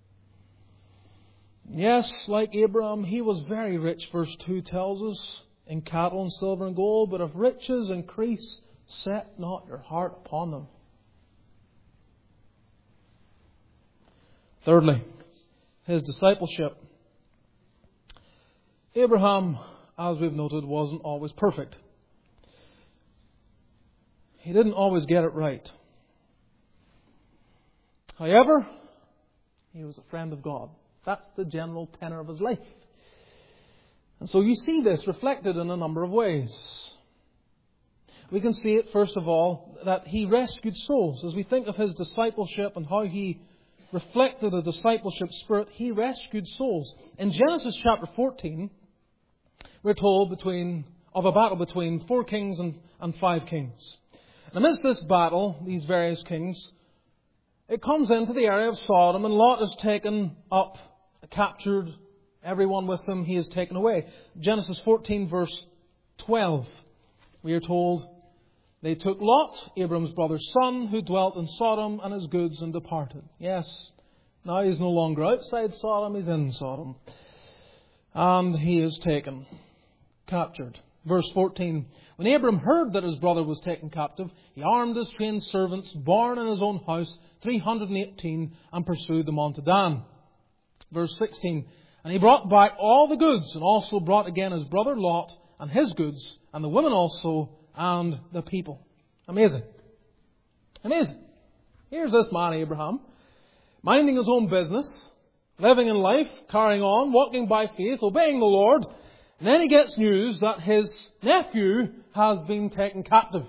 Yes, like Abraham, he was very rich, verse 2 tells us, in cattle and silver and gold, but if riches increase, set not your heart upon them. Thirdly, his discipleship. Abraham, as we've noted, wasn't always perfect. He didn't always get it right. However, he was a friend of God. That's the general tenor of his life. And so you see this reflected in a number of ways. We can see it, first of all, that he rescued souls. As we think of his discipleship and how he reflected a discipleship spirit, he rescued souls. In Genesis chapter 14, we're told of a battle between 4 kings and 5 kings. And amidst this battle, these various kings, it comes into the area of Sodom, and Lot is taken up, captured, everyone with him, he is taken away. Genesis 14 verse 12, we are told, they took Lot, Abram's brother's son, who dwelt in Sodom, and his goods, and departed. Yes, now he's no longer outside Sodom, he's in Sodom. And he is taken, captured. Verse 14, when Abram heard that his brother was taken captive, he armed his trained servants, born in his own house, 318, and pursued them on to Dan. Verse 16, and he brought back all the goods, and also brought again his brother Lot, and his goods, and the women also, and the people. Amazing. Amazing. Here's this man, Abraham, minding his own business, living in life, carrying on, walking by faith, obeying the Lord. And then he gets news that his nephew has been taken captive.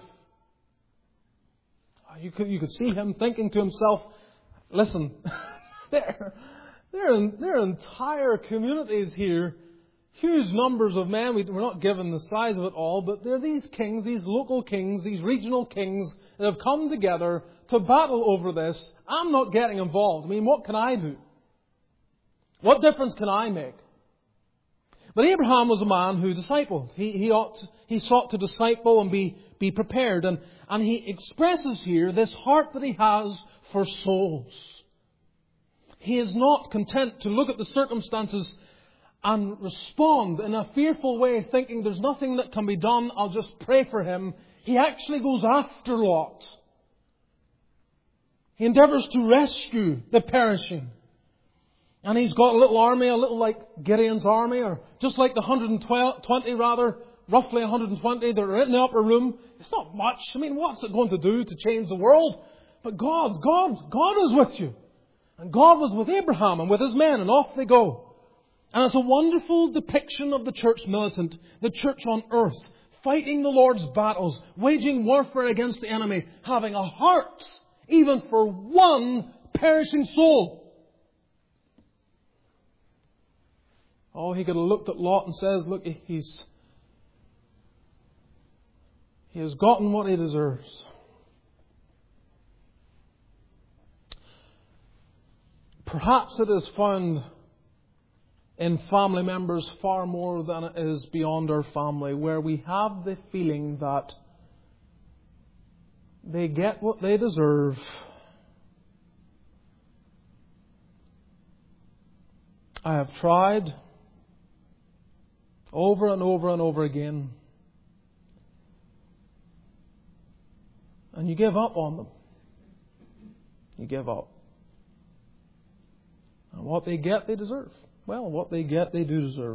You could see him thinking to himself, listen, there are entire communities here, huge numbers of men. We're not given the size of it all, but there are these kings, these local kings, these regional kings that have come together to battle over this. I'm not getting involved. I mean, what can I do? What difference can I make? But Abraham was a man who discipled. He sought to disciple and be prepared. And he expresses here this heart that he has for souls. He is not content to look at the circumstances and respond in a fearful way, thinking there's nothing that can be done, I'll just pray for him. He actually goes after Lot. He endeavours to rescue the perishing. And he's got a little army, a little like Gideon's army, or just like the 120 rather, roughly 120 that are in the upper room. It's not much. I mean, what's it going to do to change the world? But God is with you. And God was with Abraham and with his men, and off they go. And it's a wonderful depiction of the church militant, the church on earth, fighting the Lord's battles, waging warfare against the enemy, having a heart even for one perishing soul. Oh, he could have looked at Lot and says, look, he has gotten what he deserves. Perhaps it is found in family members far more than it is beyond our family, where we have the feeling that they get what they deserve. I have tried over and over and over again, and you give up on them. You give up. And what they get, they deserve. Well, what they get, they do deserve.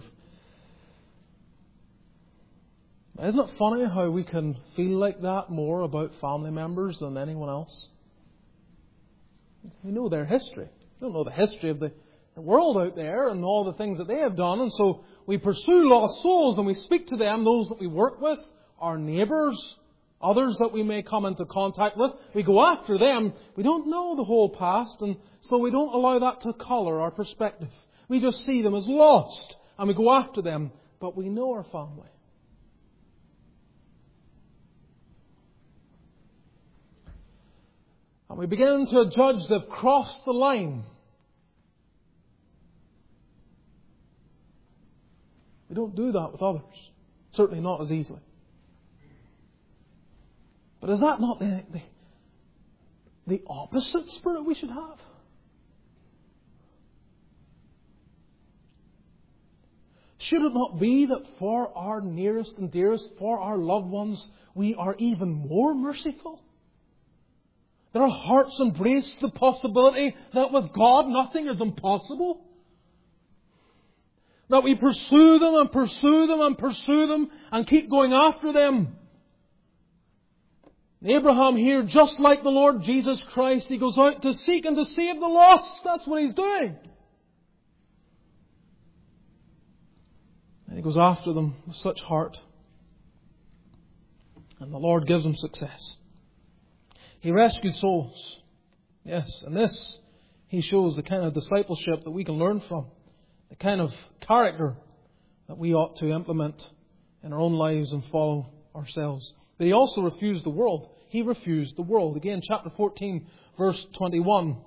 Isn't it funny how we can feel like that more about family members than anyone else? We know their history. We don't know the history of the world out there and all the things that they have done. And so we pursue lost souls and we speak to them, those that we work with, our neighbours, others that we may come into contact with. We go after them. We don't know the whole past, and so we don't allow that to colour our perspective. We just see them as lost and we go after them, but we know our family. And we begin to judge they've crossed the line. We don't do that with others. Certainly not as easily. But is that not the opposite spirit we should have? Should it not be that for our nearest and dearest, for our loved ones, we are even more merciful? That our hearts embrace the possibility that with God nothing is impossible? That we pursue them and pursue them and pursue them and keep going after them. Abraham here, just like the Lord Jesus Christ, he goes out to seek and to save the lost. That's what he's doing. And he goes after them with such heart. And the Lord gives him success. He rescued souls. Yes, and this, he shows the kind of discipleship that we can learn from. The kind of character that we ought to implement in our own lives and follow ourselves. But he also refused the world. he refused the world. Again, chapter 14, verse 21.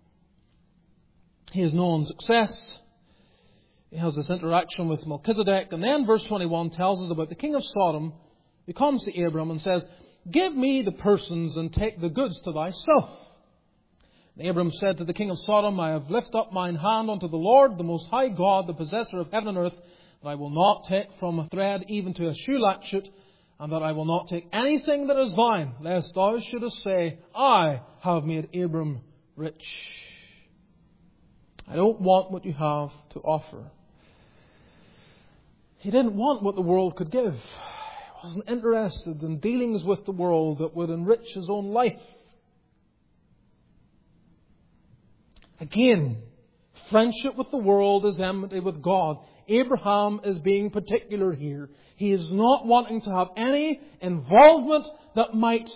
He has known success. He has this interaction with Melchizedek. And then verse 21 tells us about the king of Sodom who comes to Abram and says, "Give me the persons and take the goods to thyself." And Abram said to the king of Sodom, "I have lifted up mine hand unto the Lord, the Most High God, the possessor of heaven and earth, that I will not take from a thread even to a shoe latchet, and that I will not take anything that is thine, lest thou shouldest say, I have made Abram rich." I don't want what you have to offer. He didn't want what the world could give. He wasn't interested in dealings with the world that would enrich his own life. Again, friendship with the world is enmity with God. Abraham is being particular here. He is not wanting to have any involvement that might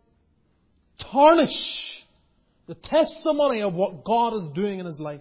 tarnish the testimony of what God is doing in his life.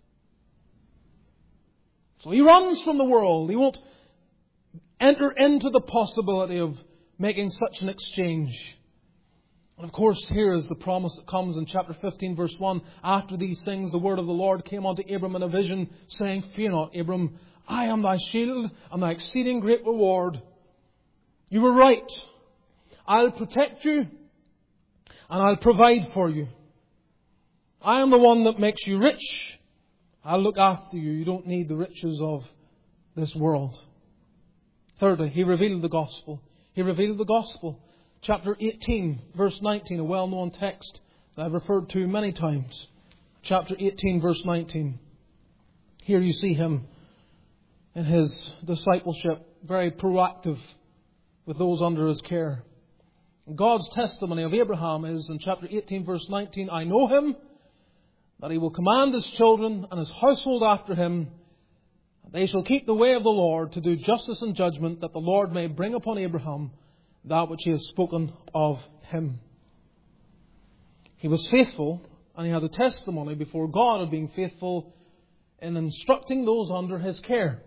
So he runs from the world. He won't enter into the possibility of making such an exchange. And of course, here is the promise that comes in chapter 15, verse 1. After these things, the word of the Lord came unto Abram in a vision, saying, "Fear not, Abram, I am thy shield and thy exceeding great reward." You were right. I'll protect you and I'll provide for you. I am the one that makes you rich. I'll look after you. You don't need the riches of this world. Thirdly, he revealed the gospel. He revealed the gospel. Chapter 18, verse 19, a well-known text that I've referred to many times. Chapter 18, verse 19. Here you see him in his discipleship, very proactive with those under his care. God's testimony of Abraham is in chapter 18, verse 19, "I know him, that he will command his children and his household after him. They shall keep the way of the Lord to do justice and judgment, that the Lord may bring upon Abraham that which he has spoken of him." He was faithful, and he had a testimony before God of being faithful in instructing those under his care.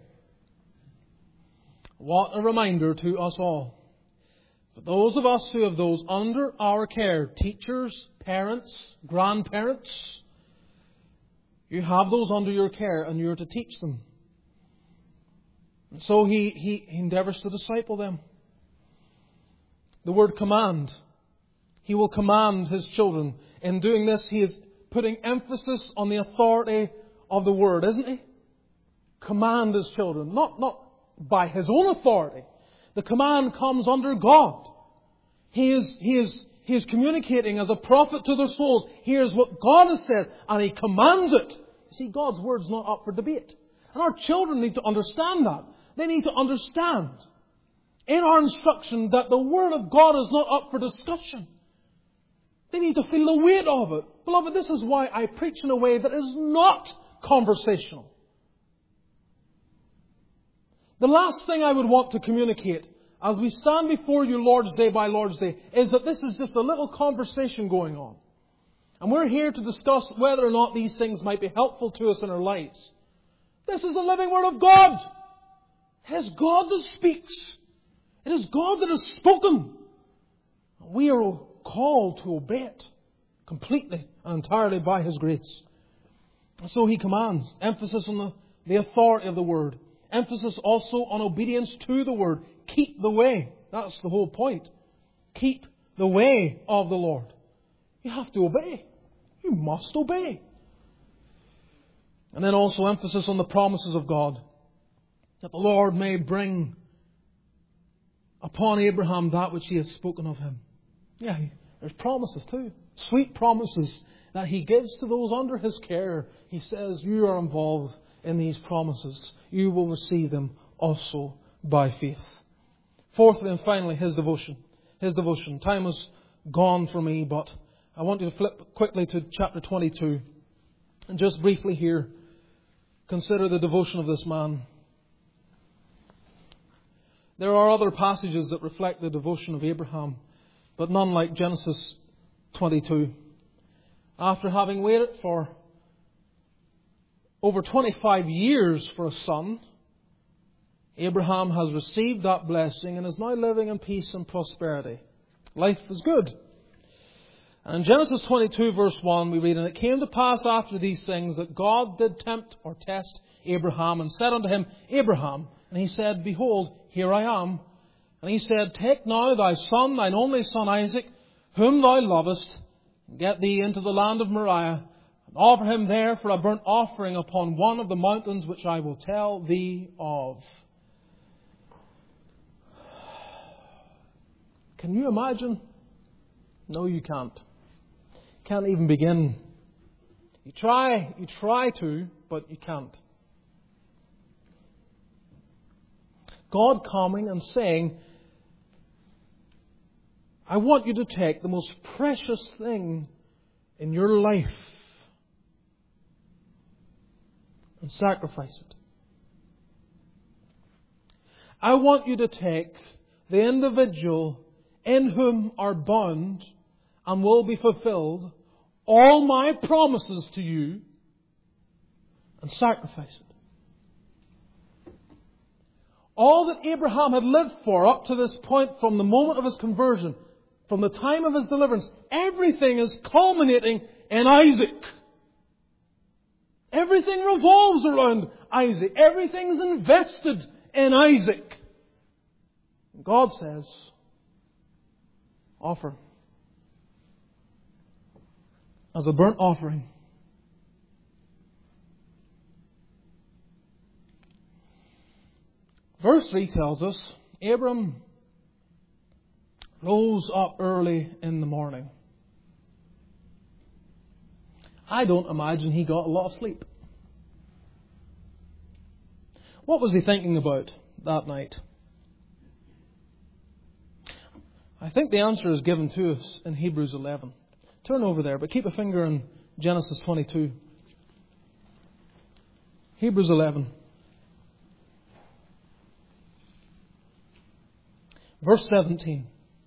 What a reminder to us all. For those of us who have those under our care, teachers, parents, grandparents, you have those under your care and you're to teach them. And so he endeavours to disciple them. The word command. He will command his children. In doing this, he is putting emphasis on the authority of the word, isn't he? Command his children. Not by his own authority. The command comes under God. He is communicating as a prophet to their souls. Here's what God has said, and he commands it. You see, God's word's not up for debate. And our children need to understand that. They need to understand in our instruction that the Word of God is not up for discussion. They need to feel the weight of it. Beloved, this is why I preach in a way that is not conversational. The last thing I would want to communicate as we stand before you Lord's Day by Lord's Day is that this is just a little conversation going on. And we're here to discuss whether or not these things might be helpful to us in our lives. This is the living Word of God. It is God that speaks. It is God that has spoken. We are called to obey it completely and entirely by His grace. And so He commands. Emphasis on the authority of the Word. Emphasis also on obedience to the Word. Keep the way. That's the whole point. Keep the way of the Lord. You have to obey. You must obey. And then also emphasis on the promises of God. That the Lord may bring upon Abraham that which He has spoken of him. Yeah, there's promises too. Sweet promises that He gives to those under His care. He says, you are involved in these promises. You will receive them also by faith. Fourthly and finally, His devotion. His devotion. Time has gone for me, but I want you to flip quickly to chapter 22. And just briefly here, consider the devotion of this man. There are other passages that reflect the devotion of Abraham, but none like Genesis 22. After having waited for over 25 years for a son, Abraham has received that blessing and is now living in peace and prosperity. Life is good. And in Genesis 22 verse 1 we read, "And it came to pass after these things that God did tempt or test Abraham, and said unto him, Abraham. And he said, Behold, here I am. And he said, Take now thy son, thine only son Isaac, whom thou lovest, and get thee into the land of Moriah, and offer him there for a burnt offering upon one of the mountains which I will tell thee of." Can you imagine? No, you can't. Can't even begin. You try to, but you can't. God coming and saying, I want you to take the most precious thing in your life and sacrifice it. I want you to take the individual in whom are bound and will be fulfilled all my promises to you and sacrifice it. All that Abraham had lived for up to this point, from the moment of his conversion, from the time of his deliverance, everything is culminating in Isaac. Everything revolves around Isaac. Everything's invested in Isaac. God says, offer as a burnt offering. Verse 3 tells us, Abram rose up early in the morning. I don't imagine he got a lot of sleep. What was he thinking about that night? I think the answer is given to us in Hebrews 11. Turn over there, but keep a finger in Genesis 22. Hebrews 11. Verse 17.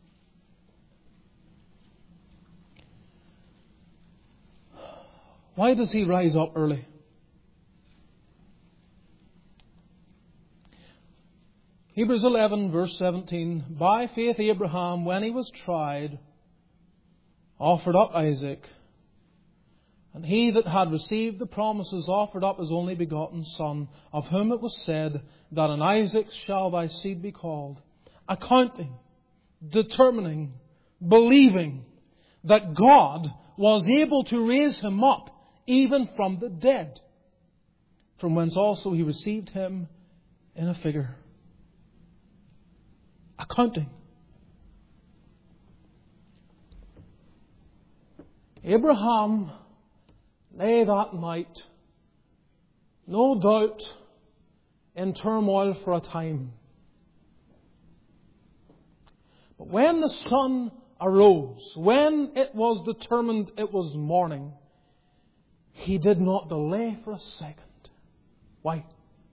Why does he rise up early? Hebrews 11 verse 17. By faith Abraham, when he was tried, offered up Isaac. And he that had received the promises offered up his only begotten son, of whom it was said, that in Isaac shall thy seed be called. Accounting, determining, believing that God was able to raise him up even from the dead, from whence also he received him in a figure. Accounting. Abraham lay that night, no doubt, in turmoil for a time. But when the sun arose, when it was determined it was morning, he did not delay for a second. Why?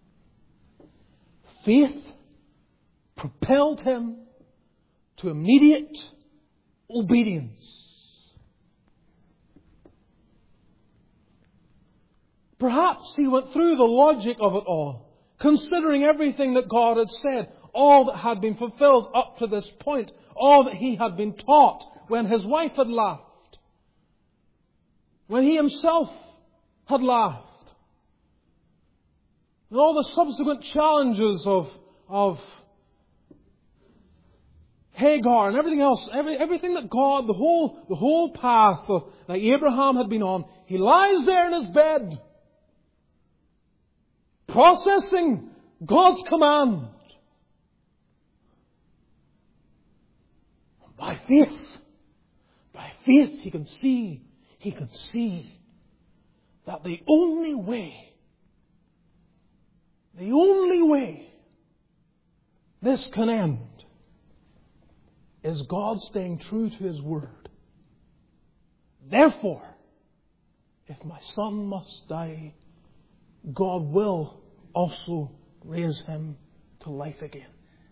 Faith propelled him to immediate obedience. Perhaps he went through the logic of it all, considering everything that God had said, all that had been fulfilled up to this point, all that he had been taught when his wife had laughed, when he himself had laughed, and all the subsequent challenges of Hagar and everything else, everything that God, the whole path that Abraham had been on. He lies there in his bed, processing God's command. By faith he can see that the only way this can end is God staying true to His Word. Therefore, if my son must die, God will also raise him to life again.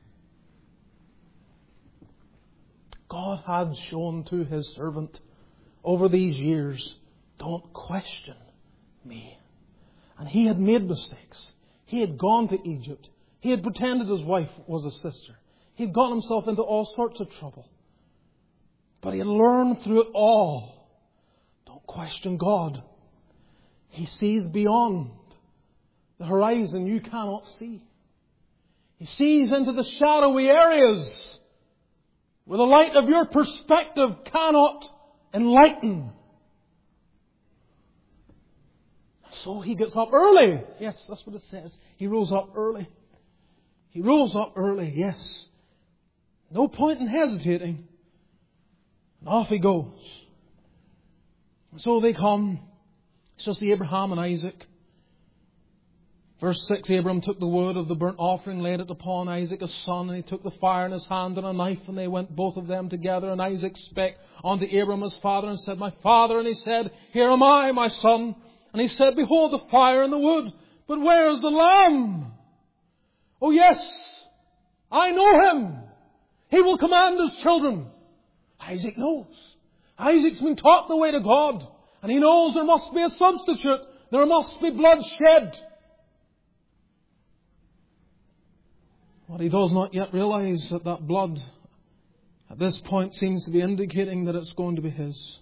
God had shown to His servant over these years, don't question me. And he had made mistakes. He had gone to Egypt. He had pretended his wife was a sister. He had got himself into all sorts of trouble. But he learned through it all. Don't question God. He sees beyond the horizon you cannot see. He sees into the shadowy areas where the light of your perspective cannot enlighten. So he gets up early. Yes, that's what it says. He rose up early. He rose up early, yes. No point in hesitating. And off he goes. And so they come. It's just Abraham and Isaac. Verse 6, Abram took the wood of the burnt offering, laid it upon Isaac his son, and he took the fire in his hand and a knife, and they went both of them together. And Isaac spake unto Abram his father, and said, My father. And he said, Here am I, my son. And he said, Behold the fire and the wood, but where is the lamb? Oh yes, I know him. He will command his children. Isaac knows. Isaac's been taught the way to God, and he knows there must be a substitute. There must be blood shed. What he does not yet realize that that blood at this point seems to be indicating that it's going to be his.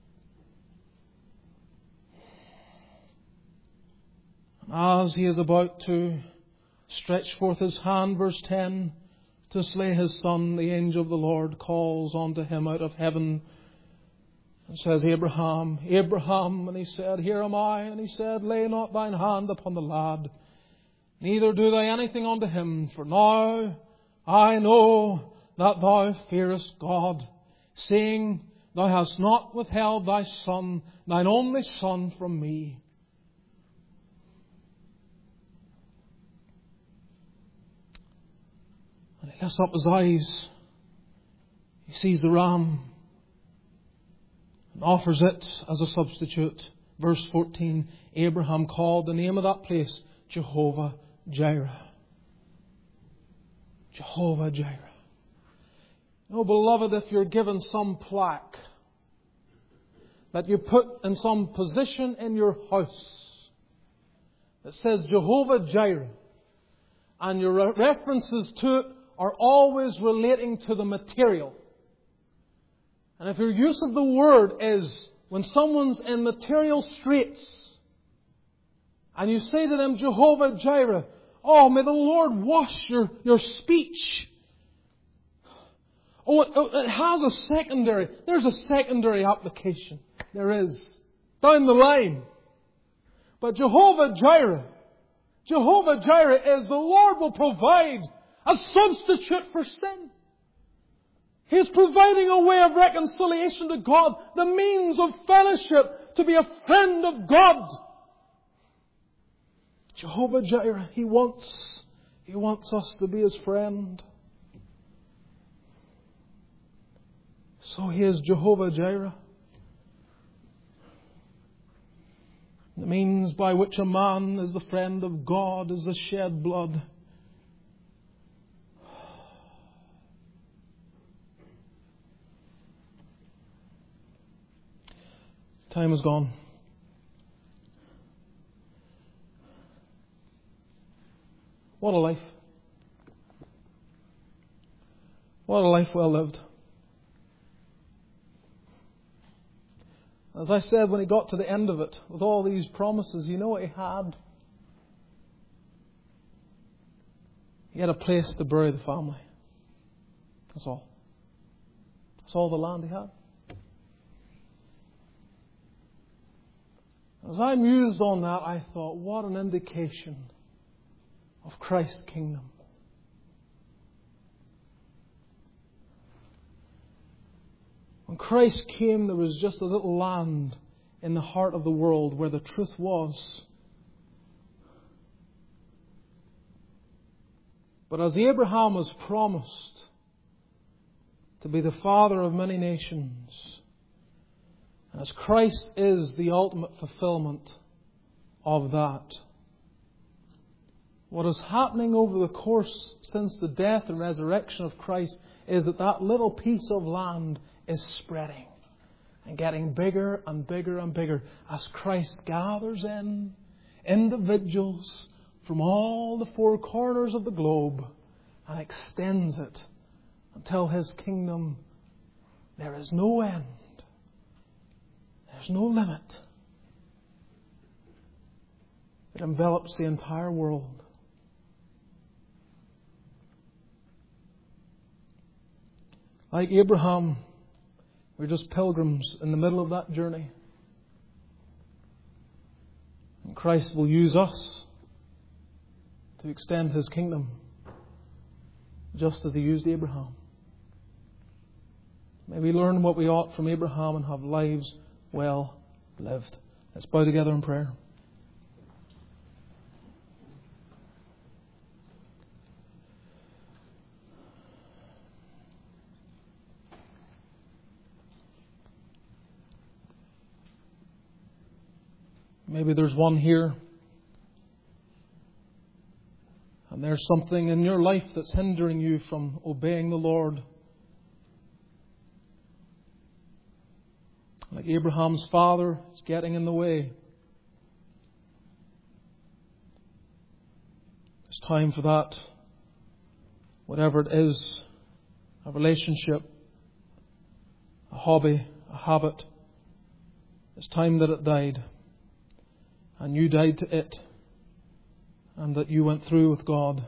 And as he is about to stretch forth his hand, verse 10, to slay his son, the angel of the Lord calls unto him out of heaven and says, Abraham, Abraham. And he said, Here am I. And he said, Lay not thine hand upon the lad, neither do thou anything unto him. For now I know that thou fearest God, seeing thou hast not withheld thy son, thine only son, from me. And he lifts up his eyes. He sees the ram and offers it as a substitute. Verse 14, Abraham called the name of that place Jehovah Jireh. Jehovah Jireh. Oh, beloved, if you're given some plaque that you put in some position in your house that says Jehovah Jireh, and your references to it are always relating to the material. And if your use of the word is when someone's in material straits, and you say to them, Jehovah Jireh, oh, may the Lord wash your speech. Oh, it has a secondary. There's a secondary application. There is. Down the line. But Jehovah Jireh is the Lord will provide a substitute for sin. He is providing a way of reconciliation to God, the means of fellowship, to be a friend of God. Jehovah Jireh, He wants us to be His friend. So He is Jehovah Jireh. The means by which a man is the friend of God is the shed blood. Time is gone. What a life. What a life well lived. As I said, when he got to the end of it, with all these promises, you know what he had? He had a place to bury the family. That's all. That's all the land he had. As I mused on that, I thought, what an indication of Christ's kingdom. When Christ came, there was just a little land in the heart of the world where the truth was. But as Abraham was promised to be the father of many nations, and as Christ is the ultimate fulfillment of that, what is happening over the course since the death and resurrection of Christ is that little piece of land is spreading and getting bigger and bigger and bigger as Christ gathers in individuals from all the four corners of the globe and extends it until His kingdom There is no end. There's no limit. It envelops the entire world. Like Abraham, we're just pilgrims in the middle of that journey. And Christ will use us to extend His kingdom, just as He used Abraham. May we learn what we ought from Abraham and have lives well lived. Let's bow together in prayer. Maybe there's one here, and there's something in your life that's hindering you from obeying the Lord. Like Abraham's father, it's getting in the way. It's time for that, whatever it is, a relationship, a hobby, a habit. It's time that it died. And you died to it. And that you went through with God.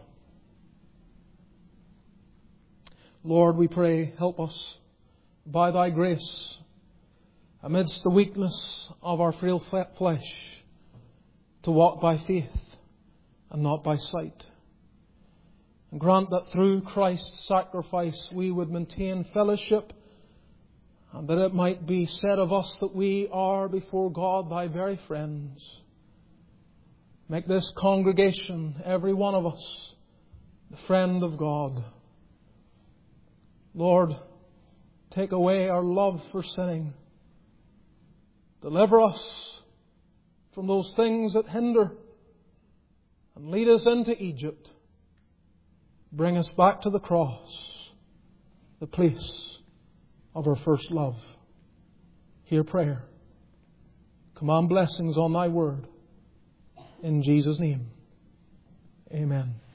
Lord, we pray, help us by Thy grace, amidst the weakness of our frail flesh, to walk by faith and not by sight. And grant that through Christ's sacrifice we would maintain fellowship, and that it might be said of us that we are before God Thy very friends. Make this congregation, every one of us, the friend of God. Lord, take away our love for sinning. Deliver us from those things that hinder, and lead us into Egypt. Bring us back to the cross, the place of our first love. Hear prayer. Command blessings on Thy word. In Jesus' name, amen.